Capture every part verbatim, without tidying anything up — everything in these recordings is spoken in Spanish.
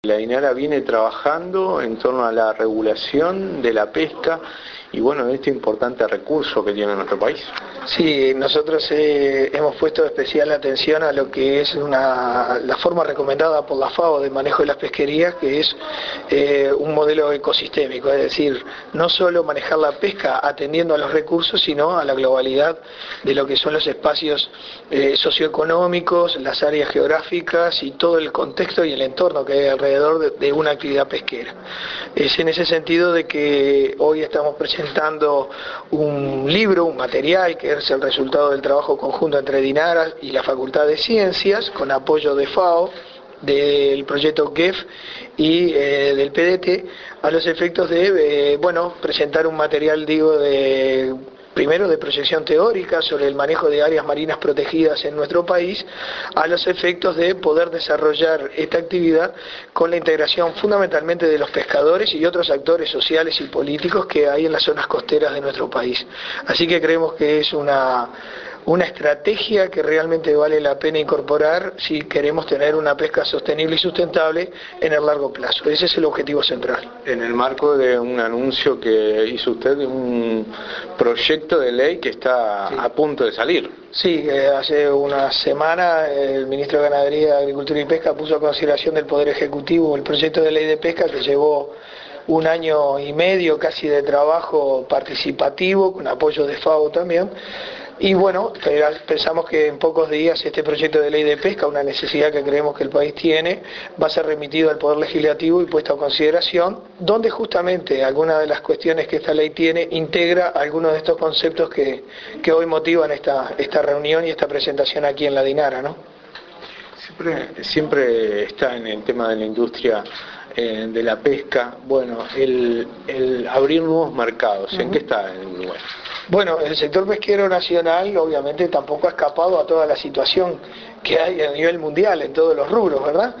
La INARA viene trabajando en torno a la regulación de la pesca y bueno, de este importante recurso que tiene nuestro país. Sí, nosotros eh, hemos puesto especial atención a lo que es una, la forma recomendada por la FAO de manejo de las pesquerías, que es eh, un modelo ecosistémico, es decir, no solo manejar la pesca atendiendo a los recursos, sino a la globalidad de lo que son los espacios eh, socioeconómicos, las áreas geográficas y todo el contexto y el entorno que hay alrededor de, de una actividad pesquera. Es en ese sentido de que hoy estamos presentando un libro, un material que es el resultado del trabajo conjunto entre DINARA y la Facultad de Ciencias, con apoyo de FAO, del proyecto G E F y eh, del P D T, a los efectos de, eh, bueno, presentar un material, digo, de... primero de proyección teórica sobre el manejo de áreas marinas protegidas en nuestro país, a los efectos de poder desarrollar esta actividad con la integración fundamentalmente de los pescadores y otros actores sociales y políticos que hay en las zonas costeras de nuestro país. Así que creemos que es una... una estrategia que realmente vale la pena incorporar si queremos tener una pesca sostenible y sustentable en el largo plazo. Ese es el objetivo central. En el marco de un anuncio que hizo usted de un proyecto de ley que está sí. a punto de salir. Sí, eh, hace una semana el ministro de Ganadería, Agricultura y Pesca puso a consideración del Poder Ejecutivo el proyecto de ley de pesca que llevó un año y medio casi de trabajo participativo, con apoyo de FAO también. Y bueno, pensamos que en pocos días este proyecto de ley de pesca, una necesidad que creemos que el país tiene, va a ser remitido al Poder Legislativo y puesto a consideración, donde justamente alguna de las cuestiones que esta ley tiene integra algunos de estos conceptos que, que hoy motivan esta, esta reunión y esta presentación aquí en la DINARA, ¿no? Siempre, siempre está en el tema de la industria eh, de la pesca, bueno, el, el abrir nuevos mercados. ¿En uh-huh. qué está el lugar? Bueno, el sector pesquero nacional obviamente tampoco ha escapado a toda la situación que hay a nivel mundial en todos los rubros, ¿verdad?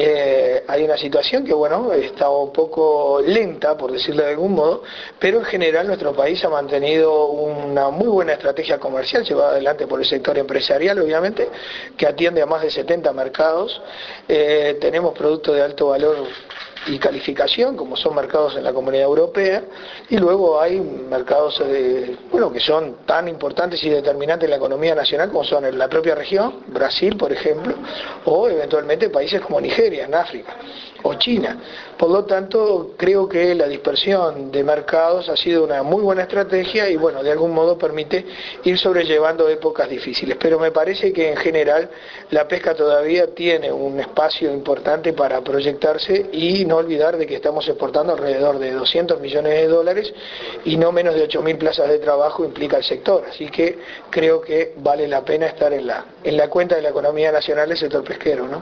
Eh, hay una situación que, bueno, está un poco lenta, por decirlo de algún modo, pero en general nuestro país ha mantenido una muy buena estrategia comercial, llevada adelante por el sector empresarial, obviamente, que atiende a más de setenta mercados. Eh, tenemos productos de alto valor y calificación, como son mercados en la Comunidad Europea, y luego hay mercados de, bueno, que son tan importantes y determinantes en la economía nacional como son en la propia región, Brasil por ejemplo, o eventualmente países como Nigeria en África, o China. Por lo tanto, creo que la dispersión de mercados ha sido una muy buena estrategia y bueno, de algún modo permite ir sobrellevando épocas difíciles, pero me parece que en general la pesca todavía tiene un espacio importante para proyectarse y no olvidar de que estamos exportando alrededor de doscientos millones de dólares y no menos de ocho mil plazas de trabajo implica el sector, así que creo que vale la pena estar en la, en la cuenta de la economía nacional del sector pesquero, ¿no?